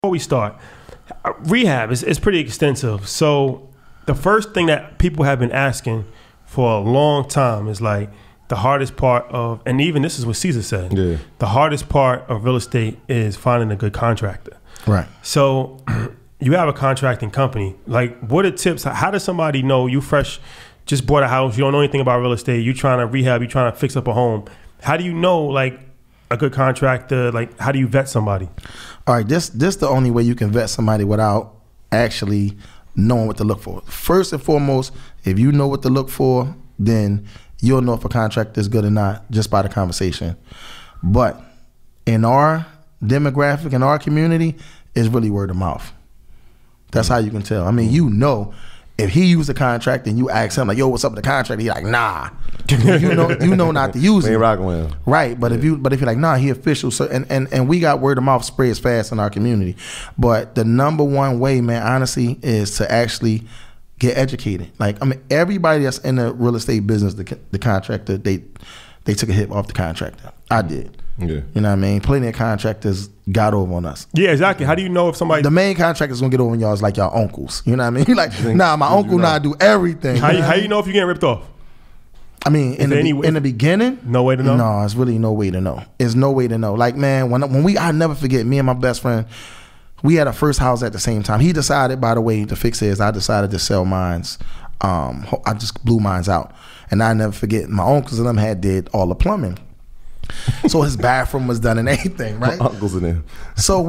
before we start, rehab is pretty extensive. So the first thing that people have been asking for a long time is like the hardest part of, and even this is what Caesar said, the hardest part of real estate is finding a good contractor. Right. So you have a contracting company. Like, what are tips? How does somebody know you fresh, just bought a house, you don't know anything about real estate, you trying to rehab, you trying to fix up a home. How do you know, like, a good contractor? Like, how do you vet somebody? All right, this the only way you can vet somebody without actually knowing what to look for. First and foremost, if you know what to look for, then you'll know if a contractor is good or not just by the conversation. But in our demographic, in our community, it's really word of mouth. That's how you can tell. I mean, you know, if he used a contract and you ask him like, "Yo, what's up with the contract?" He's like, "Nah." you know not to use it. Ain't rocking with him. Right, but if you're like, "Nah, he official." So and we got word of mouth spreads fast in our community. But the number one way, man, honestly, is to actually get educated. Like, I mean, everybody that's in the real estate business, the contractor, they took a hit off the contractor. I did. Yeah. You know what I mean? Plenty of contractors got over on us. Yeah, exactly. How do you know if somebody... The main contractor's gonna get over on y'all is like y'all uncles. You know what I mean? You're like, nah, my uncle now do everything. How you know if you're getting ripped off? I mean, in the beginning, no way to know. No, it's really no way to know. It's no way to know. Like, man, when I never forget, me and my best friend, we had our first house at the same time. He decided, by the way, to fix his. I decided to sell mines. I just blew mines out, and I never forget. My uncles and them did all the plumbing, so his bathroom was done and everything. Right, my uncles in there. So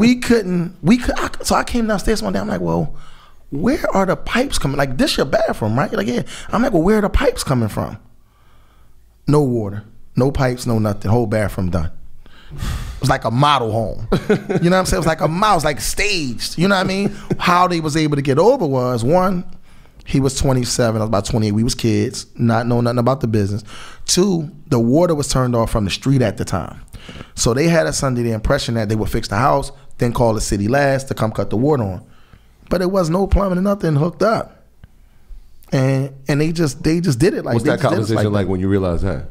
so I came downstairs one day. I'm like, well, where are the pipes coming? Like, this your bathroom, right? Like, yeah. I'm like, well, where are the pipes coming from? No water, no pipes, no nothing. Whole bathroom done. It was like a model home. You know what I'm saying? It was like a mouse, like staged. You know what I mean? How they was able to get over was, one, he was 27, I was about 28. We was kids, not know nothing about the business. Two, the water was turned off from the street at the time. So they had us under the impression that they would fix the house, then call the city last to come cut the water on. But there was no plumbing and nothing hooked up. And they just did it like. What's that conversation like when you realize that?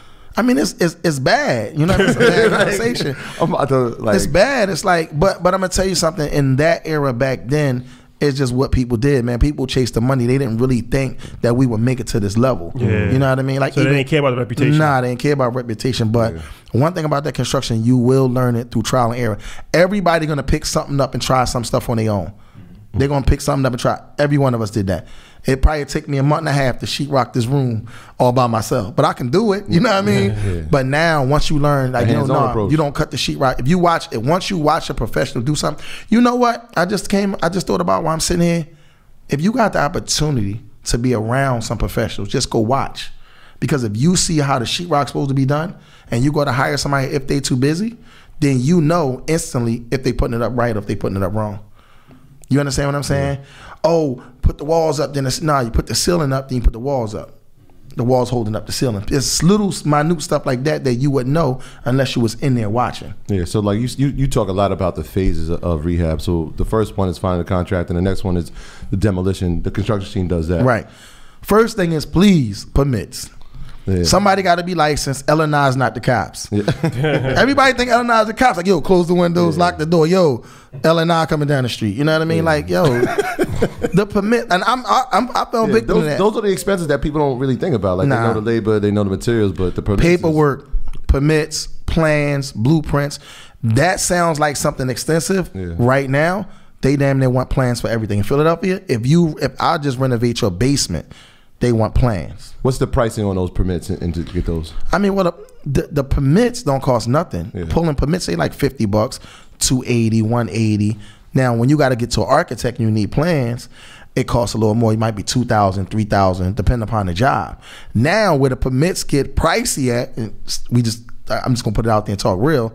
I mean, it's bad. You know, it's a bad conversation. I'm about to, like, it's bad. It's like, but I'm gonna tell you something. In that era back then, it's just what people did, man. People chased the money. They didn't really think that we would make it to this level. Yeah. You know what I mean? Like, so they didn't care about the reputation. Nah, they didn't care about reputation. But one thing about that construction, you will learn it through trial and error. Everybody gonna pick something up and try some stuff on their own. They're gonna pick something up and try. Every one of us did that. It probably take me a month and a half to sheetrock this room all by myself, but I can do it. You know what I mean? Yeah. But now, once you learn, like, you don't cut the sheetrock. If you watch it, once you watch a professional do something, you know what? I just thought about while I'm sitting here. If you got the opportunity to be around some professionals, just go watch. Because if you see how the sheetrock's supposed to be done, and you go to hire somebody if they too busy, then you know instantly if they putting it up right or if they putting it up wrong. You understand what I'm saying? Yeah. Oh, put the walls up, then you put the ceiling up, then you put the walls up. The walls holding up the ceiling. It's little minute stuff like that you wouldn't know unless you was in there watching. Yeah, so like you talk a lot about the phases of rehab. So the first one is finding a contract, and the next one is the demolition. The construction team does that. Right. First thing is, please, permits. Yeah. Somebody got to be licensed. L&I's not the cops. Yeah. Everybody think L&I's the cops. Like, yo, close the windows, lock the door. Yo, L&I coming down the street. You know what I mean? Yeah. Like, yo, the permit. And I fell victim to that. Those are the expenses that people don't really think about. Like, they know the labor, they know the materials, but the permits, paperwork, permits, plans, blueprints. That sounds like something extensive. Yeah. Right now, they damn near want plans for everything. In Philadelphia, if I just renovate your basement, they want plans. What's the pricing on those permits and to get those? I mean, well, the permits don't cost nothing. Yeah. Pulling permits, say like $50, $280, $180. Now, when you got to get to an architect and you need plans, it costs a little more. It might be $2,000, $3,000, depending upon the job. Now, where the permits get pricey at, and I'm just gonna put it out there and talk real,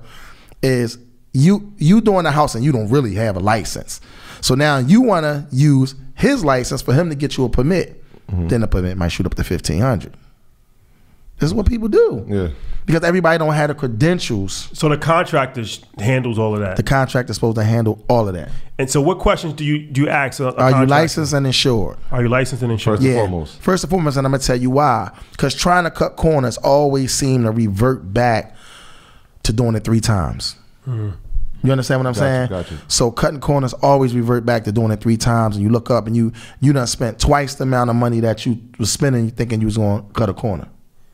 is you doing a house and you don't really have a license. So now you want to use his license for him to get you a permit. Mm-hmm. Then the permit might shoot up to $1,500. This is what people do. Yeah. Because everybody don't have the credentials. So the contractor handles all of that. The contractor's supposed to handle all of that. And so what questions do you ask a Are you licensed and insured? Are you licensed and insured? First and foremost. First and foremost, and I'm going to tell you why. Because trying to cut corners always seem to revert back to doing it 3 times. Mm-hmm. You understand what I'm saying? Gotcha. So cutting corners always revert back to doing it 3 times, and you look up and you done spent twice the amount of money that you was spending thinking you was going to cut a corner.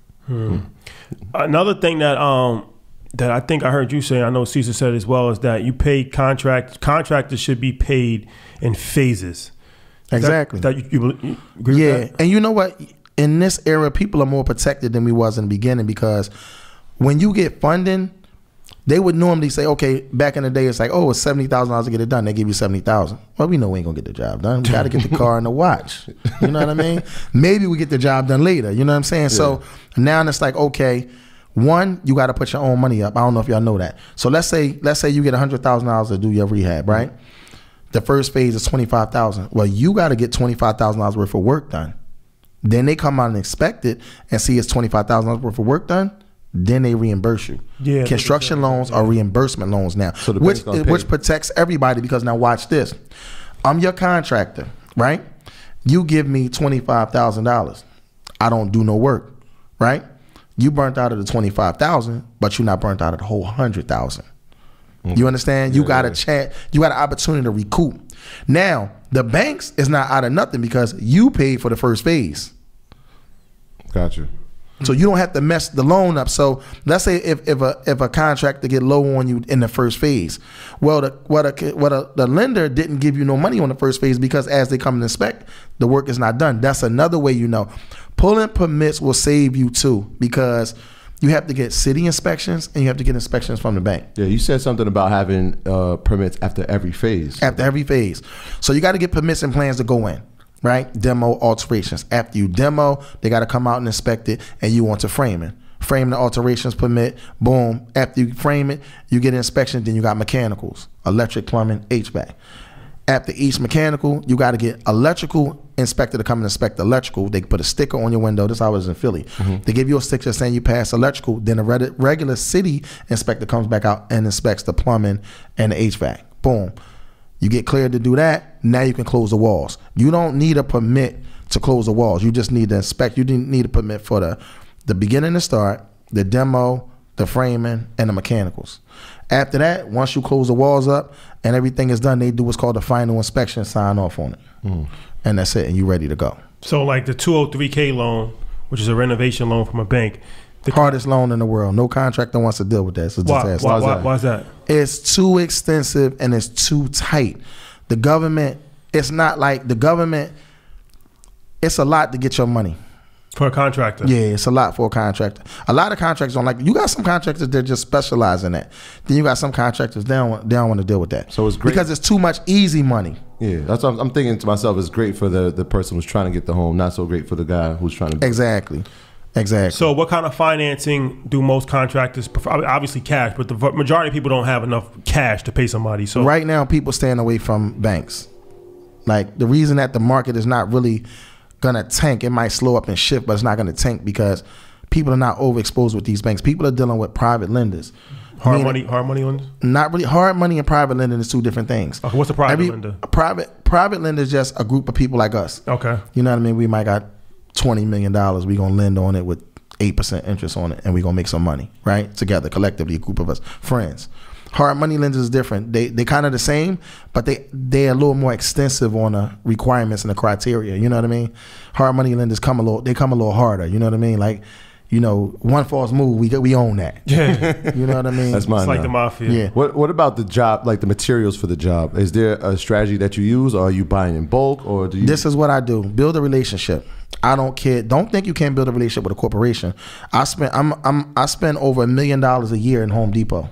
Another thing that that I think I heard you say, I know Caesar said as well, is that you pay contractors should be paid in phases. Exactly. You agree with that? And you know what? In this era, people are more protected than we was in the beginning, because when you get funding, they would normally say, okay, back in the day, it's like, oh, it's $70,000 to get it done. They give you $70,000. Well, we know we ain't gonna get the job done. We got to get the car and the watch. You know what I mean? Maybe we get the job done later. You know what I'm saying? Yeah. So now it's like, okay, one, you got to put your own money up. I don't know if y'all know that. So let's say you get $100,000 to do your rehab, right? The first phase is $25,000. Well, you got to get $25,000 worth of work done. Then they come out and inspect it and see it's $25,000 worth of work done. Then they reimburse you. Yeah, construction loans are reimbursement loans now, so which protects everybody, because now watch this. I'm your contractor, right? You give me $25,000. I don't do no work, right? You burnt out of the $25,000, but you're not burnt out of the whole $100,000. You understand? You got a chance. You got an opportunity to recoup. Now the banks is not out of nothing, because you paid for the first phase. Gotcha. So you don't have to mess the loan up. So let's say if a contractor get low on you in the first phase, well, the lender didn't give you no money on the first phase, because as they come and inspect, the work is not done. That's another way you know. Pulling permits will save you too, because you have to get city inspections and you have to get inspections from the bank. Yeah, you said something about having permits after every phase. After every phase. So you got to get permits and plans to go in. Right? Demo, alterations. After you demo, they got to come out and inspect it, and you want to frame the alterations permit. Boom. After you frame it, you get an inspection. Then you got mechanicals, electric, plumbing, HVAC. After each mechanical, you got to get electrical inspector to come and inspect the electrical. They put a sticker on your window. This is how it was in Philly. They give you a sticker saying you passed electrical. Then a regular city inspector comes back out and inspects the plumbing and the HVAC. Boom. You get cleared to do that. Now you can close the walls. You don't need a permit to close the walls. You just need to inspect. You didn't need a permit for the beginning to start, the demo, the framing, and the mechanicals. After that, once you close the walls up and everything is done, they do what's called the final inspection, sign off on it. And that's it, and you're ready to go. So like the 203K loan, which is a renovation loan from a bank, the hardest loan in the world. No contractor wants to deal with that. So why is that? It's too extensive and it's too tight. The government, it's not like the government, it's a lot to get your money. For a contractor? Yeah, it's a lot for a contractor. A lot of contractors don't like it. You got some contractors that just specialize in that. Then you got some contractors, they don't want to deal with that. So it's great. Because it's too much easy money. Yeah, that's what I'm thinking to myself. It's great for the person who's trying to get the home, not so great for the guy who's trying to. Exactly. So what kind of financing do most contractors prefer? Obviously cash, but the majority of people don't have enough cash to pay somebody. So right now, people staying away from banks. Like the reason that the market is not really gonna tank, it might slow up and shift, but it's not gonna tank because people are not overexposed with these banks. People are dealing with private lenders. Hard money lenders? Not really. Hard money and private lending is two different things. Okay, what's a private lender? Private lender is just a group of people like us. Okay. You know what I mean? We might got $20 million. We're going to lend on it with 8% interest on it, and we're going to make some money, right? Together, collectively, a group of us, friends. Hard money lenders is different. They kind of the same, but they're a little more extensive on the requirements and the criteria. You know what I mean? Hard money lenders come a little harder. You know what I mean? Like, you know, one false move, we own that. Yeah. You know what I mean? That's mine. It's like the mafia. Yeah. What about the job, like the materials for the job? Is there a strategy that you use, or are you buying in bulk, or do you? This is what I do. Build a relationship. I don't care. Don't think you can't build a relationship with a corporation. I spend over $1 million a year in Home Depot.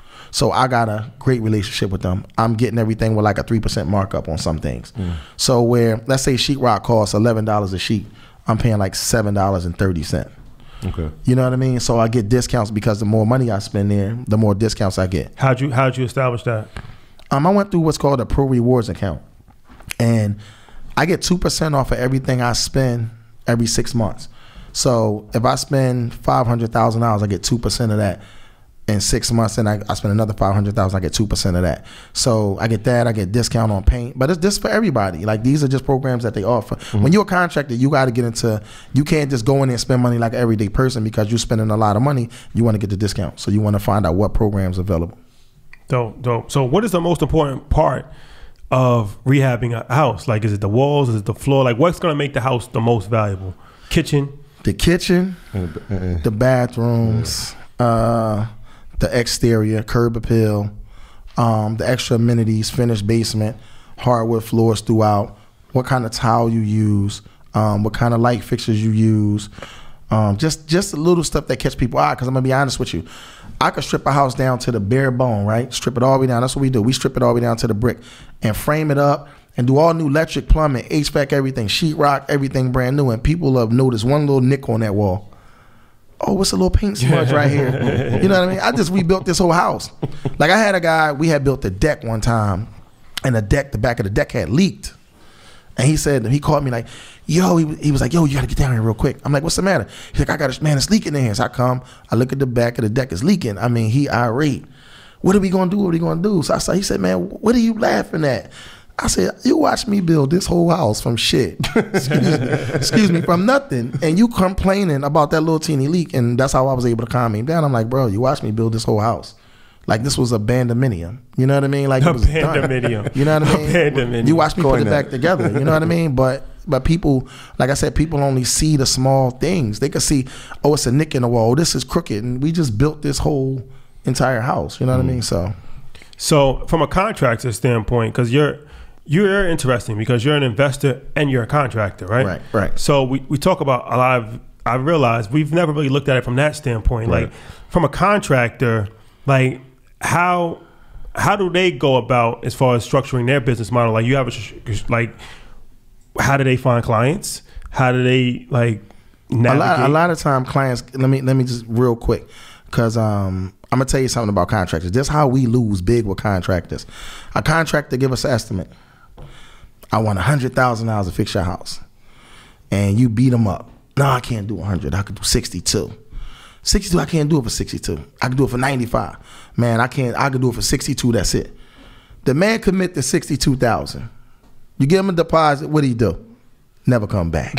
So I got a great relationship with them. I'm getting everything with like a 3% markup on some things. So where, let's say sheetrock costs $11 a sheet, I'm paying like $7.30. Okay. You know what I mean? So I get discounts because the more money I spend there, the more discounts I get. How'd you establish that? I went through what's called a Pro Rewards account. And I get 2% off of everything I spend every 6 months. So if I spend $500,000, I get 2% of that in 6 months, and I spend another $500,000, I get 2% of that. So I get that, I get discount on paint, but it's just for everybody. Like these are just programs that they offer. When you're a contractor, you got to get into, you can't just go in there and spend money like an everyday person because you're spending a lot of money. You want to get the discount. So you want to find out what programs are available. Dope. So what is the most important part of rehabbing a house? Like, is it the walls? Is it the floor? Like, what's going to make the house the most valuable? Kitchen? The kitchen, the bathrooms, the exterior, curb appeal, the extra amenities, finished basement, hardwood floors throughout, what kind of tile you use, what kind of light fixtures you use, just a little stuff that catch people out. Because I'm going to be honest with you, I could strip a house down to the bare bone, right? Strip it all the way down. That's what we do. We strip it all the way down to the brick and frame it up and do all new electric, plumbing, HVAC, everything, sheetrock, everything brand new. And people have noticed one little nick on that wall. Oh, what's a little paint smudge right here? You know what I mean? I just rebuilt this whole house. Like I had a guy, we had built a deck one time, and the back of the deck had leaked. And he called me like, yo, he was like, yo, you got to get down here real quick. I'm like, what's the matter? He's like, it's leaking in here. So I come, I look at the back of the deck, it's leaking. I mean, he irate. What are we going to do? So he said, man, what are you laughing at? I said, you watch me build this whole house from shit. Excuse me, from nothing. And you complaining about that little teeny leak. And that's how I was able to calm him down. I'm like, bro, you watch me build this whole house. Like this was a bandominium. You know what I mean? Like it was bandominium. You know what I mean? You watch me put it back together. You know what I mean? But people, like I said, people only see the small things. They can see, oh, it's a nick in the wall. This is crooked. And we just built this whole entire house. You know what I mean? So from a contractor standpoint, because you're interesting because you're an investor and you're a contractor, right? Right. So we talk about a lot of, I realize we've never really looked at it from that standpoint. Right. Like from a contractor, like how do they go about as far as structuring their business model? Like you have how do they find clients? How do they like navigate? A lot of time clients, let me just real quick, because I'm gonna tell you something about contractors. This is how we lose big with contractors. A contractor give us an estimate. I want $100,000 to fix your house, and you beat them up. No, I can't do 100. I could do 62. 62, I can't do it for 62. I can do it for 95. Man, I could do it for 62. That's it. The man commit to 62,000. You give him a deposit. What do you do? Never come back.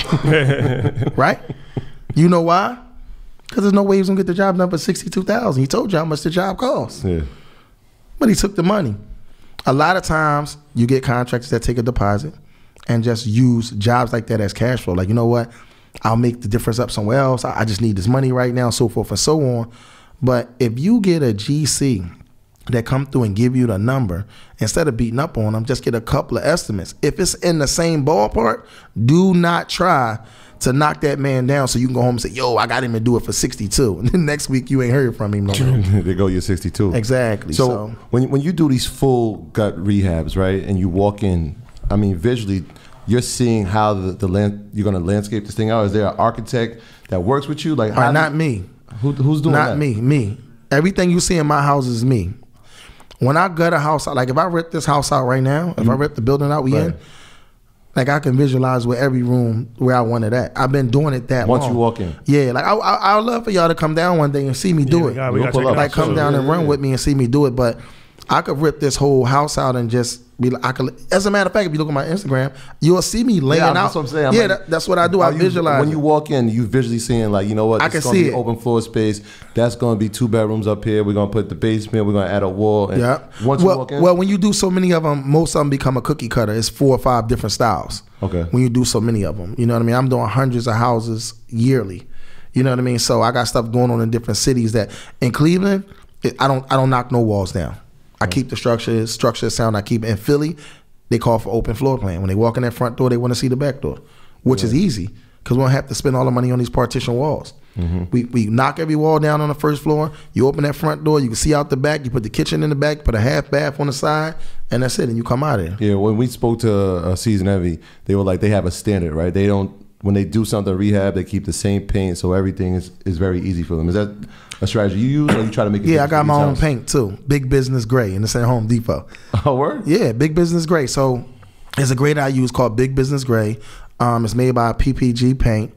Right? You know why? Because there's no way he was gonna get the job done for 62,000. He told you how much the job costs. Yeah. But he took the money. A lot of times you get contractors that take a deposit and just use jobs like that as cash flow. Like, you know what? I'll make the difference up somewhere else. I just need this money right now, so forth and so on. But if you get a GC that come through and give you the number, instead of beating up on them, just get a couple of estimates. If it's in the same ballpark, do not try to knock that man down so you can go home and say, yo, I got him to do it for 62. And then next week you ain't heard from him no more. They go, you're 62. Exactly. So when you do these full gut rehabs, right, and you walk in, I mean, visually, you're seeing how the land you're going to landscape this thing out. Is there an architect that works with you? Like, how not me. Who's doing that? Not me. Everything you see in my house is me. When I gut a house out, like if I rip this house out right now, if I rip the building out we in, like I can visualize where every room where I want it at. I've been doing it that long. Once you walk in. Yeah, like I would love for y'all to come down one day and see me do it. Like come down and run with me and see me do it. But I could rip this whole house out and just be like, as a matter of fact, if you look at my Instagram, you'll see me laying out. That's what I'm saying. Yeah, that's what I do. I visualize. When you walk in, you visually seeing like, you know what? I can see it. Open floor space. That's going to be 2 bedrooms up here. We're going to put the basement. We're going to add a wall. And once you walk in. Well, when you do so many of them, most of them become a cookie cutter. It's 4 or 5 different styles. Okay. When you do so many of them, you know what I mean? I'm doing hundreds of houses yearly. You know what I mean? So I got stuff going on in different cities that in Cleveland, I don't knock no walls down. I keep the structure sound. I keep it. In Philly, they call for open floor plan. When they walk in that front door, they want to see the back door, which is easy because we don't have to spend all the money on these partition walls. Mm-hmm. We knock every wall down on the first floor. You open that front door, you can see out the back. You put the kitchen in the back, put a half bath on the side, and that's it. And you come out of there. Yeah, when we spoke to Season Heavy, they were like, they have a standard, right? They don't, when they do something rehab, they keep the same paint, so everything is very easy for them. Is that a strategy you use, or you try to make it? Yeah, I got my own paint too. Big Business Gray, and it's at Home Depot. Oh, word? Yeah, Big Business Gray. So there's a grade I use called Big Business Gray. It's made by PPG Paint,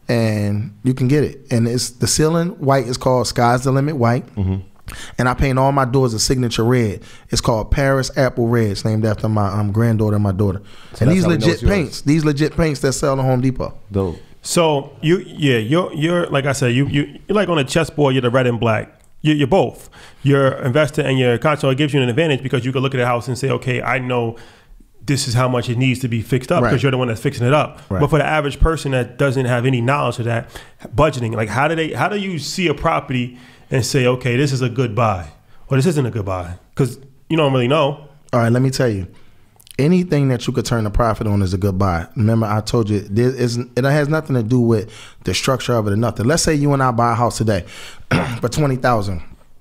and you can get it. And it's the ceiling white is called Sky's the Limit White. Mm-hmm. And I paint all my doors a signature red. It's called Paris Apple Red. It's named after my granddaughter and my daughter. So and these legit paints that sell at Home Depot. Dope. So you're like I said, you're like on a chessboard. You're the red and black. you're both. You're investor and you're contractor. It gives you an advantage because you can look at a house and say, okay, I know this is how much it needs to be fixed up because you're the one that's fixing it up. Right. But for the average person that doesn't have any knowledge of that, budgeting, like how do you see a property and say, okay, this is a good buy or this isn't a good buy? Because you don't really know. All right, let me tell you. Anything that you could turn a profit on is a good buy. Remember, I told you, it has nothing to do with the structure of it or nothing. Let's say you and I buy a house today for $20,000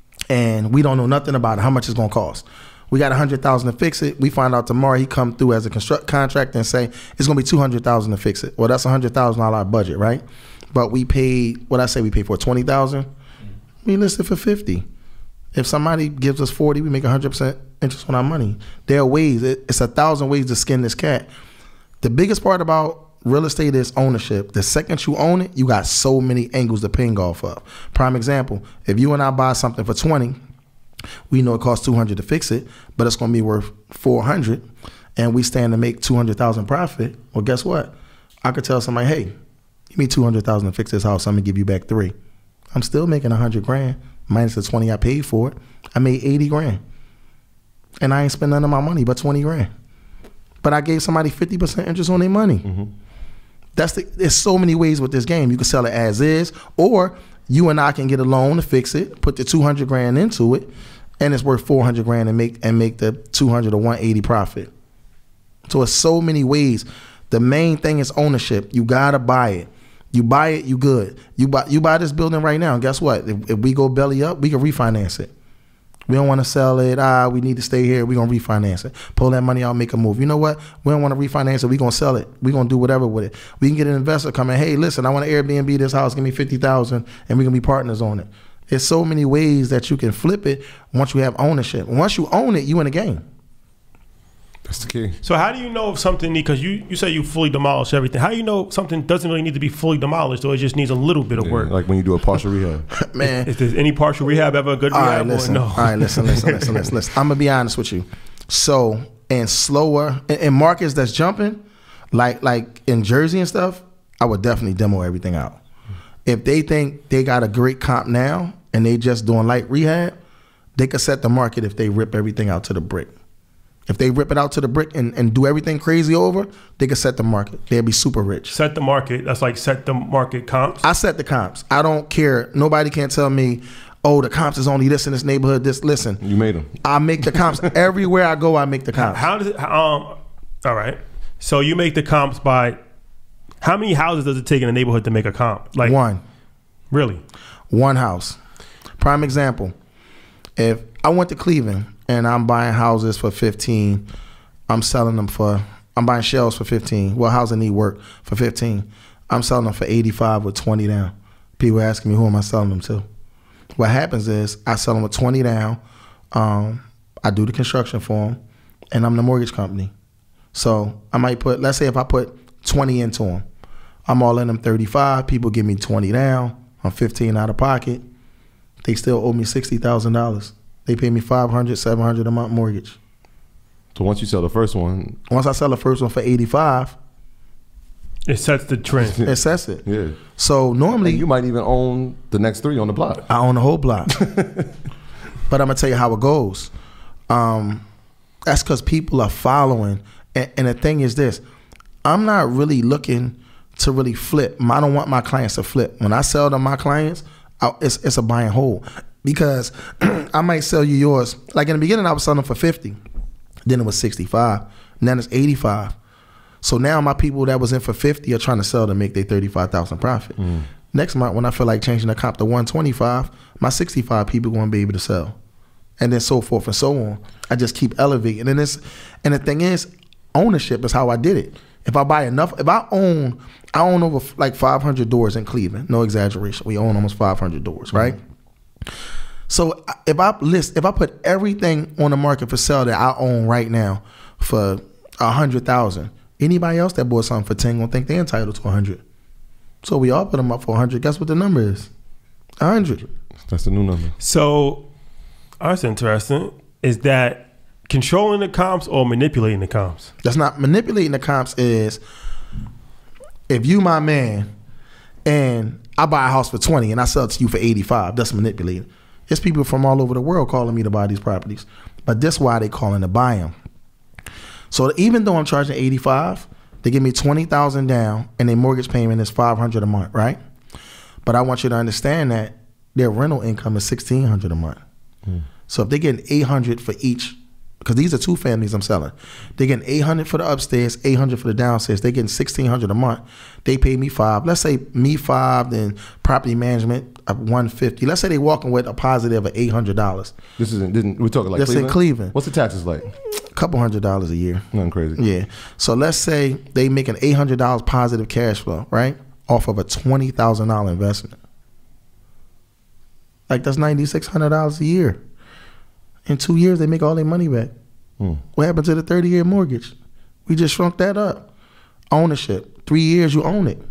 and we don't know nothing about it, how much it's going to cost. We got $100,000 to fix it. We find out tomorrow he come through as a contractor and say it's going to be $200,000 to fix it. Well, that's $100,000 budget, right? But we paid, what I say we paid for $20,000. We listed for $50,000. If somebody gives us $40,000, we make 100% interest on our money. There are ways. It's 1,000 ways to skin this cat. The biggest part about real estate is ownership. The second you own it, you got so many angles to ping off of. Prime example: if you and I buy something for $20,000, we know it costs $200,000 to fix it, but it's going to be worth $400,000, and we stand to make $200,000 profit. Well, guess what? I could tell somebody, hey, give me $200,000 to fix this house. I'm gonna give you back $3,000. I'm still making $100,000 minus the $20,000 I paid for it. I made $80,000, and I ain't spend none of my money but $20,000. But I gave somebody 50% interest on their money. Mm-hmm. There's so many ways with this game. You can sell it as is, or you and I can get a loan to fix it, put the $200,000 into it, and it's worth $400,000 and make the $200,000 or $180,000 profit. So it's so many ways. The main thing is ownership. You gotta buy it. You buy it, you good. You buy this building right now, and guess what? If we go belly up, we can refinance it. We don't want to sell it. We need to stay here. We're going to refinance it. Pull that money out, make a move. You know what? We don't want to refinance it. We're going to sell it. We're going to do whatever with it. We can get an investor coming, hey, listen, I want to Airbnb this house. Give me $50,000, and we're going to be partners on it. There's so many ways that you can flip it once you have ownership. Once you own it, you in the game. That's the key. So how do you know if something, because you say you fully demolish everything. How do you know something doesn't really need to be fully demolished, or it just needs a little bit of work? Like when you do a partial rehab. Man. Is there any partial rehab ever a good rehab or no? All right, listen. I'm going to be honest with you. So in markets that's jumping, like in Jersey and stuff, I would definitely demo everything out. If they think they got a great comp now and they just doing light rehab, they could set the market if they rip everything out to the brick. If they rip it out to the brick and do everything crazy over, they could set the market. They'd be super rich. Set the market. That's like set the market comps? I set the comps. I don't care. Nobody can tell me, oh, the comps is only this in this neighborhood. Listen. You made them. I make the comps. Everywhere I go, I make the comps. How does it, all right. So you make the comps by, how many houses does it take in a neighborhood to make a comp? Like one. Really? One house. Prime example. If I went to Cleveland, and I'm buying houses for $15,000. I'm buying shells for $15,000. Well, houses need work for $15,000. I'm selling them for $85,000 with $20,000 down. People asking me, who am I selling them to? What happens is I sell them with $20,000 down. I do the construction for them, and I'm the mortgage company. So I might put, let's say if I put $20,000 into them, I'm all in them $35,000. People give me $20,000 down. I'm $15,000 out of pocket. They still owe me $60,000. They pay me $500, $700 a month mortgage. So once you sell the first one, once I sell the first one for $85,000, it sets the trend. It sets it. Yeah. So normally and you might even own the next 3 on the block. I own the whole block. But I'm gonna tell you how it goes. That's because people are following. And the thing is this: I'm not really looking to really flip. I don't want my clients to flip. When I sell to my clients, it's a buy and hold. Because I might sell you yours. Like in the beginning, I was selling them for $50,000. Then it was $65,000. And then it's $85,000. So now my people that was in for $50,000 are trying to sell to make their $35,000 profit. Next month, when I feel like changing the comp to $125,000, my $65,000 people won't be able to sell. And then so forth and so on. I just keep elevating. And the thing is, ownership is how I did it. If I buy enough, I own over like 500 doors in Cleveland. No exaggeration. We own almost 500 doors, right? So if I put everything on the market for sale that I own right now for $100,000, anybody else that bought something for $10 gonna think they're entitled to $100. So we all put them up for $100. Guess what the number is? $100. That's the new number. So that's interesting. Is that controlling the comps or manipulating the comps? That's not manipulating the comps. Is if you my man and I buy a house for $20 and I sell it to you for $85, that's manipulating. It's people from all over the world calling me to buy these properties. But this why they calling to buy them. So even though I'm charging $85,000, they give me $20,000 down, and their mortgage payment is $500 a month, right? But I want you to understand that their rental income is $1,600 a month. So if they're getting $800 for each, because these are 2 families I'm selling, they're getting $800 for the upstairs, $800 for the downstairs. They're getting $1,600 a month. They pay me $5,000. Let's say me $5,000, then property management of $150. Let's say they walking with a positive of $800. This isn't. We're talking like That's Cleveland? in Cleveland. What's the taxes like? A couple $100 a year. Nothing crazy. Yeah. So let's say they making $800 positive cash flow, right, off of a $20,000 investment. Like that's $9,600 a year. In 2 years, they make all their money back. What happened to the 30-year mortgage? We just shrunk that up. Ownership. 3 years, you own it.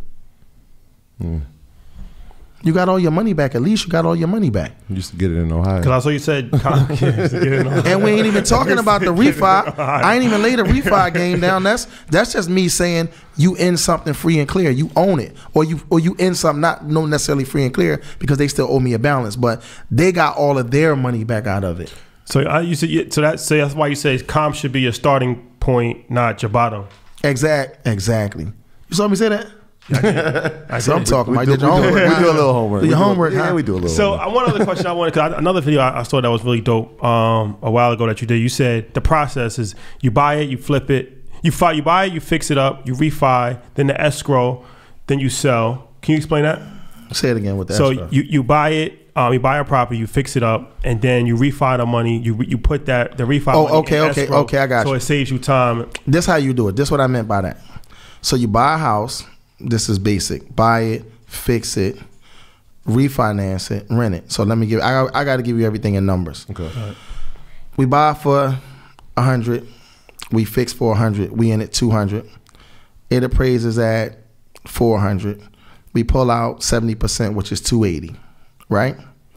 You got all your money back. At least you got all your money back. You used to get it in Ohio. Because I saw you said, and we ain't even talking about the refi. I ain't even laid a refi game down. That's just me saying you in something free and clear. You own it, or you in something not necessarily free and clear because they still owe me a balance, but they got all of their money back out of it. So that's why you say comp should be your starting point, not your bottom. Exactly. You saw me say that? So I'm talking about we do a little homework. Do your homework. Yeah, we do a little So homework. one other question I wanted, because another video I saw that was really dope a while ago that you did. You said the process is you buy it, you flip it, you buy it, you fix it up, you refi, then the escrow, then you sell. Can you explain that? Say it again with the escrow. escrow. You buy it. You buy a property, you fix it up, and then you refi the money. You put the refi money in escrow, okay, I got you. So it saves you time. This how you do it. This what I meant by that. So you buy a house. This is basic. Buy it, fix it, refinance it, rent it. So let me I got to give you everything in numbers. Okay. Right. We buy for $100. We fix for $100. We in it $200. It appraises at $400. We pull out 70%, which is $280. Right?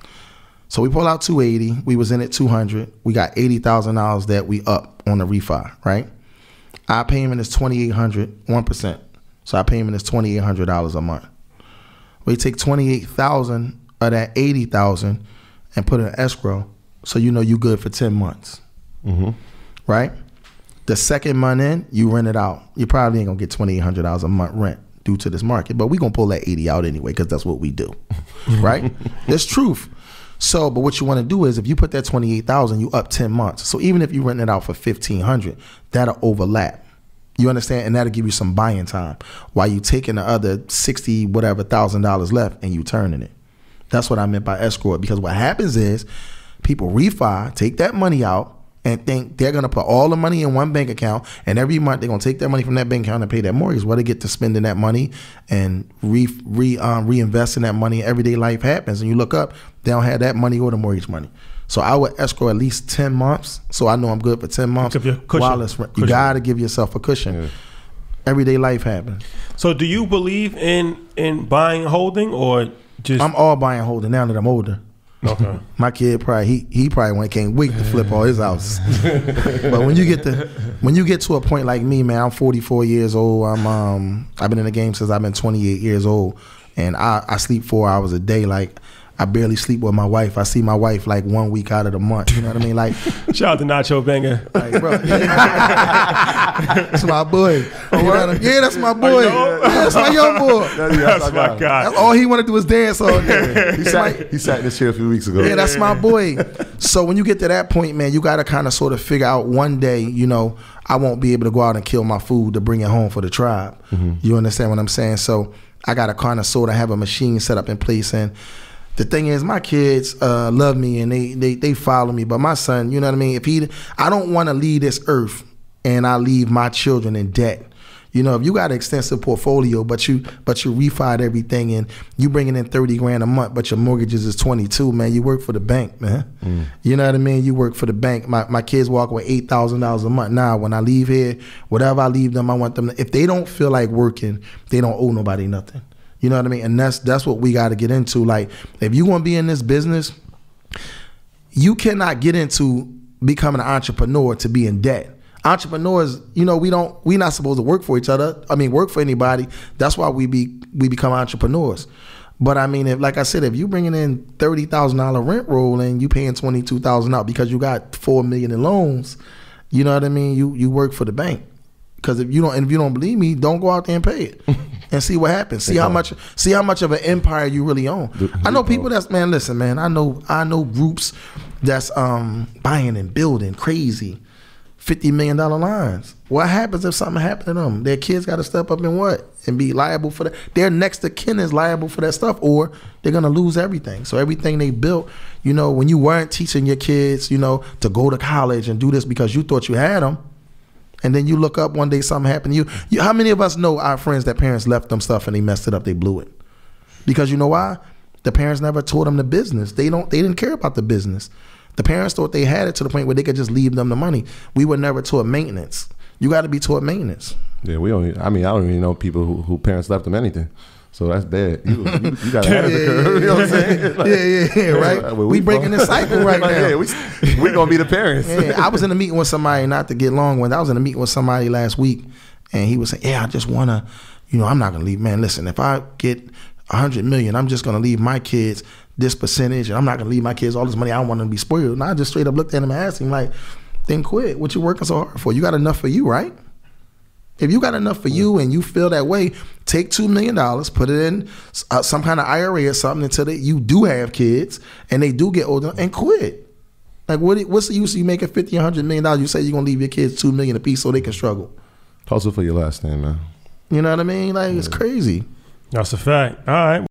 So we pull out $280. We was in it $200. We got $80,000 that we up on the refi, right? Our payment is $2,800, 1%. So our payment is $2,800 a month. We take $28,000 of that $80,000 and put it in escrow, so you know you good for 10 months. Right? The second month in, you rent it out. You probably ain't gonna get $2,800 a month rent due to this market, but we gonna pull that 80 out anyway because that's what we do. Right? It's truth. So, but what you want to do is if you put that $28,000, you up 10 months. So even if you rent it out for $1,500, that'll overlap. You understand? And that'll give you some buying time while you taking the other $60,000 left and you turning it. That's what I meant by escrow it, because what happens is people refi, take that money out, and think they're going to put all the money in one bank account, and every month they're going to take that money from that bank account and pay that mortgage. Well, they get to spending that money and reinvesting that money. Everyday life happens, and you look up, they don't have that money or the mortgage money. So I would escrow at least 10 months, so I know I'm good for 10 months. While it's, you got to give yourself a cushion. Yeah. Everyday life happens. So do you believe in buying and holding, or just... I'm all buying and holding now that I'm older. Okay. My kid probably he probably can't wait to flip all his houses. But when you get to a point like me, man, I'm 44 years old. I've been in the game since I've been 28 years old, and I sleep 4 hours a day. Like I barely sleep with my wife. I see my wife like 1 week out of the month. You know what I mean? Like shout out to Nacho Banger. Like, bro, that's my boy. Yeah, that's my boy. That's my young boy. That's my guy. That's all he want to do is dance all day. He sat in this chair a few weeks ago. Yeah, that's my boy. So when you get to that point, man, you got to kind of sort of figure out one day, you know, I won't be able to go out and kill my food to bring it home for the tribe. You understand what I'm saying? So I got to kind of sort of have a machine set up in place. And the thing is, my kids love me and they follow me. But my son, you know what I mean? I don't want to leave this earth and I leave my children in debt. You know, if you got an extensive portfolio, but you refied everything and you bringing in $30,000 a month, but your mortgages is 22, man, you work for the bank, man. You know what I mean? You work for the bank. My kids walk with $8,000 a month. Now, when I leave here, whatever I leave them, I want them to, if they don't feel like working, they don't owe nobody nothing. You know what I mean? And that's what we got to get into. Like, if you want to be in this business, you cannot get into becoming an entrepreneur to be in debt. Entrepreneurs, you know, we not supposed to work for each other. I mean, work for anybody. That's why we become entrepreneurs. But I mean, if like I said, if you bringing in $30,000 rent roll and you paying $22,000 out because you got $4 million in loans, you know what I mean? You work for the bank. Because if you don't believe me, don't go out there and pay it and see what happens. See how much of an empire you really own. I know people that's listen, man. I know groups that's buying and building crazy $50 million lines. What happens if something happened to them? Their kids got to step up and what? And be liable for that. Their next of kin is liable for that stuff, or they're going to lose everything. So everything they built, when you weren't teaching your kids, to go to college and do this because you thought you had them, and then you look up one day something happened to you. How many of us know our friends that parents left them stuff and they messed it up, they blew it? Because you know why? The parents never taught them the business. They didn't care about the business. The parents thought they had it to the point where they could just leave them the money. We were never taught maintenance. You got to be taught maintenance. Yeah, I don't even know people who parents left them anything. So that's bad. You got to have the curve. You know what I'm saying? Like, yeah, right. We breaking this cycle right now. Yeah, we going to be the parents. Yeah, I was in a meeting with somebody, not to get long with, I was in a meeting with somebody last week, and he was saying, I just want to, I'm not going to leave. Man, listen, if I get $100 million, I'm just going to leave my kids this percentage, and I'm not going to leave my kids all this money. I don't want them to be spoiled. And I just straight up looked at him and asked him, like, then quit. What you working so hard for? You got enough for you, right? If you got enough for you and you feel that way, take $2 million, put it in some kind of IRA or something until you do have kids and they do get older, and quit. Like, what's the use of you making $50, $100 million? You say you're going to leave your kids $2 million a piece so they can struggle. Hustle for your last name, man. You know what I mean? Like, it's crazy. That's a fact. All right.